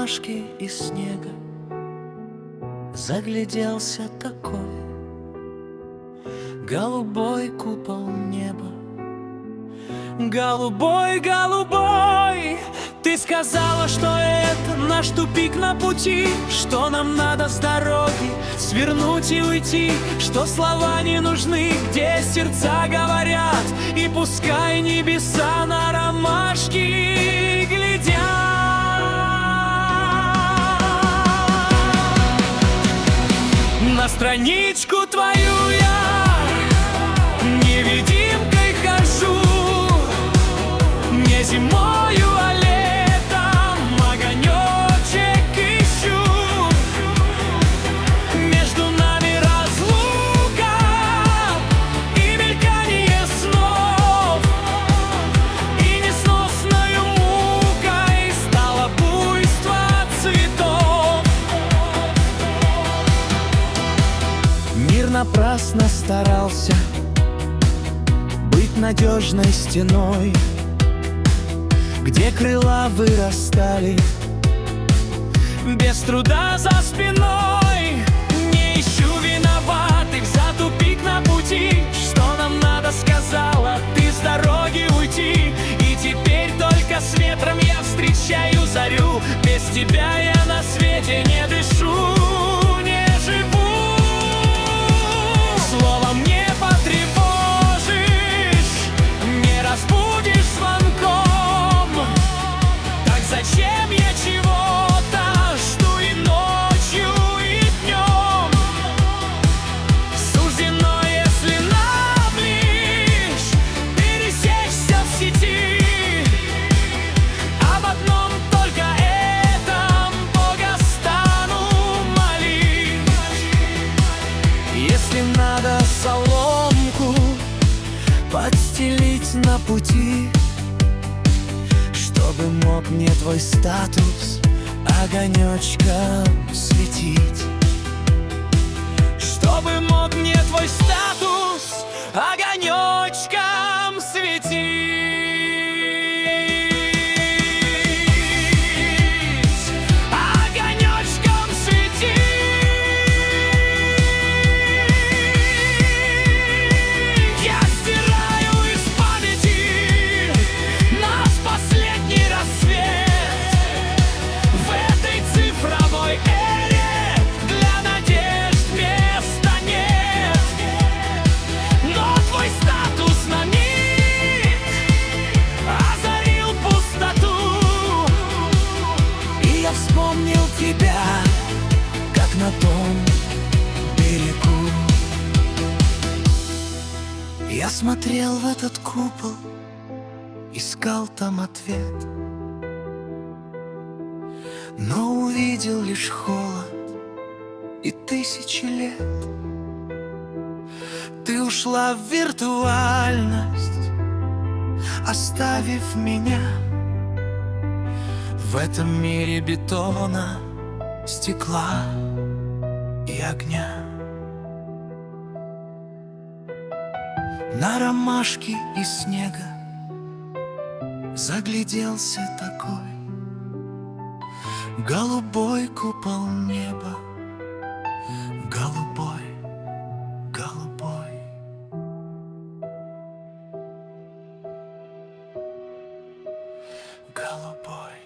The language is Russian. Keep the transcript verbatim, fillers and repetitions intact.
ромашки и снега загляделся такой. Голубой купол неба, голубой, голубой. Ты сказала, что это наш тупик на пути, что нам надо с дороги свернуть и уйти, что слова не нужны, где сердца говорят, и пускай небеса на ромашки глядят. На страничку твою я невидимкой хожу, не зимою, а летом огонечек ищу. Между нами разлука и мельканье снов, и несносною мукой стало буйство цветов. Мир напрасно старался быть надежной стеной, где крыла вырастали без труда за спиной. Не ищу виноватых за тупик на пути, что нам надо, сказала ты, с дороги уйти. И теперь только с ветром я встречаю зарю, без тебя я на свете не дышу, не живу. Словом не потревожишь, не разбудишь звонком. Так зачем я чего-то жду и ночью, и днем? Суждено, если нам лишь пересечься в сети, об одном только этом Бога стану молить. Если надо соломку подстелить на пути, чтобы мог мне твой статус огонечком светить, чтобы мог мне твой статус огонечком светить. Огонечком светить. Я стираю из памяти наш последний рассвет. В этой цифровой эре для надежд места нет. Но твой статус на миг озарил пустоту, и я вспомнил тебя, как на том берегу. Я смотрел в этот купол, искал там ответ, но увидел лишь холод и тысячи лет. Ты ушла в виртуальность, оставив меня в этом мире бетона, стекла и огня. На ромашки и снега загляделся такой. Голубой купол неба, голубой, голубой. Голубой.